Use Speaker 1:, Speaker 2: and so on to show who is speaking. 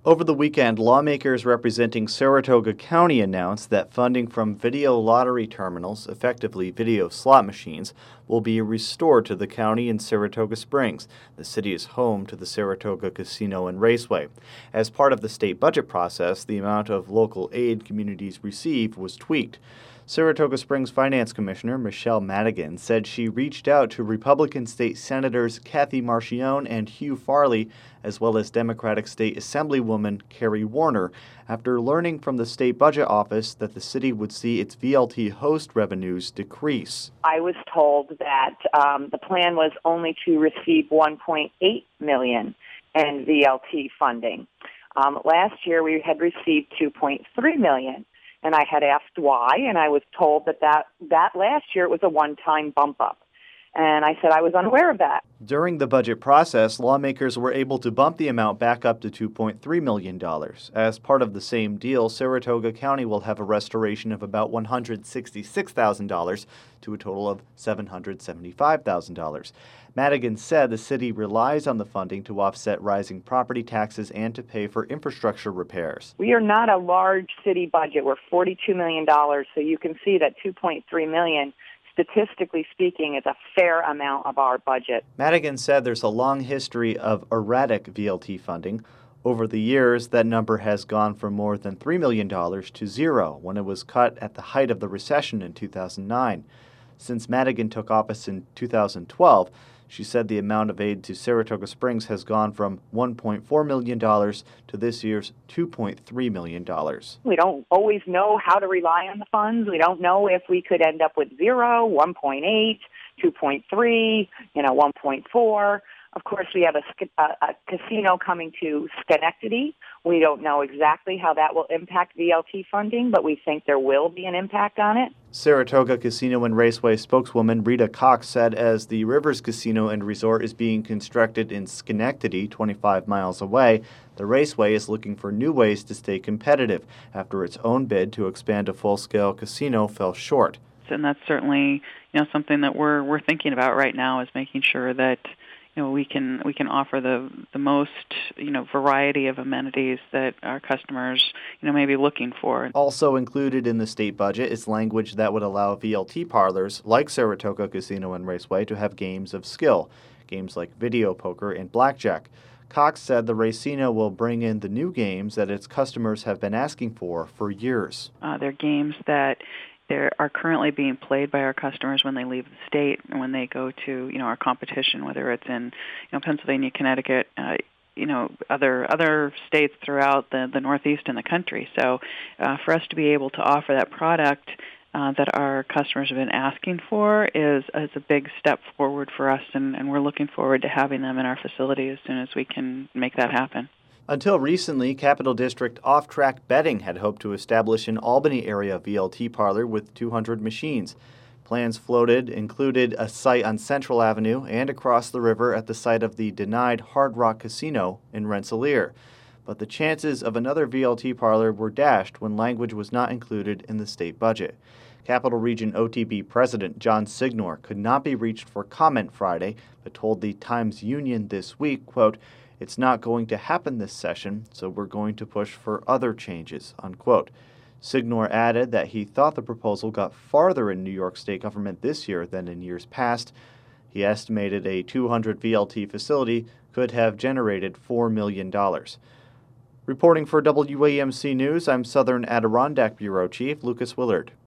Speaker 1: Over the weekend, lawmakers representing Saratoga County announced that funding from video lottery terminals, effectively video slot machines, will be restored to the county in Saratoga Springs. The city is home to the Saratoga Casino and Raceway. As part of the state budget process, the amount of local aid communities receive was tweaked. Saratoga Springs Finance Commissioner Michelle Madigan said she reached out to Republican State Senators Kathy Marchione and Hugh Farley, as well as Democratic State Assemblywoman Carrie Warner, after learning from the state budget office that the city would see its VLT host revenues decrease.
Speaker 2: I was told that the plan was only to receive $1.8 million in VLT funding. Last year we had received $2.3 million. And I had asked why, and I was told that last year it was a one-time bump up. And I said I was unaware of that.
Speaker 1: During the budget process, lawmakers were able to bump the amount back up to $2.3 million. As part of the same deal, Saratoga County will have a restoration of about $166,000 to a total of $775,000. Madigan said the city relies on the funding to offset rising property taxes and to pay for infrastructure repairs.
Speaker 2: We are not a large city budget. We're $42 million, so you can see that $2.3 million, statistically speaking, is a fair amount of our budget.
Speaker 1: Madigan said there's a long history of erratic VLT funding. Over the years, that number has gone from more than $3 million to zero when it was cut at the height of the recession in 2009. Since Madigan took office in 2012, she said the amount of aid to Saratoga Springs has gone from $1.4 million to this year's $2.3 million.
Speaker 2: We don't always know how to rely on the funds. We don't know if we could end up with 0, 1.8, 2.3, 1.4. Of course, we have a casino coming to Schenectady. We don't know exactly how that will impact VLT funding, but we think there will be an impact on it.
Speaker 1: Saratoga Casino and Raceway spokeswoman Rita Cox said as the Rivers Casino and Resort is being constructed in Schenectady, 25 miles away, the Raceway is looking for new ways to stay competitive after its own bid to expand a full-scale casino fell short.
Speaker 3: And that's certainly something that we're thinking about right now, is making sure that we can offer the most variety of amenities that our customers may be looking for.
Speaker 1: Also included in the state budget is language that would allow VLT parlors like Saratoga Casino and Raceway to have games of skill, games like video poker and blackjack. Cox said the Racino will bring in the new games that its customers have been asking for years.
Speaker 3: They're games that are currently being played by our customers when they leave the state and when they go to our competition, whether it's in Pennsylvania, Connecticut, other states throughout the Northeast and the country. So for us to be able to offer that product that our customers have been asking for is a big step forward for us, and we're looking forward to having them in our facility as soon as we can make that happen.
Speaker 1: Until recently, Capital District Off Track Betting had hoped to establish an Albany area VLT parlor with 200 machines. Plans floated included a site on Central Avenue and across the river at the site of the denied Hard Rock Casino in Rensselaer. But the chances of another VLT parlor were dashed when language was not included in the state budget. Capital Region OTB President John Signor could not be reached for comment Friday, but told the Times-Union this week, quote, "It's not going to happen this session, so we're going to push for other changes," unquote. Signor added that he thought the proposal got farther in New York state government this year than in years past. He estimated a 200 VLT facility could have generated $4 million. Reporting for WAMC News, I'm Southern Adirondack Bureau Chief Lucas Willard.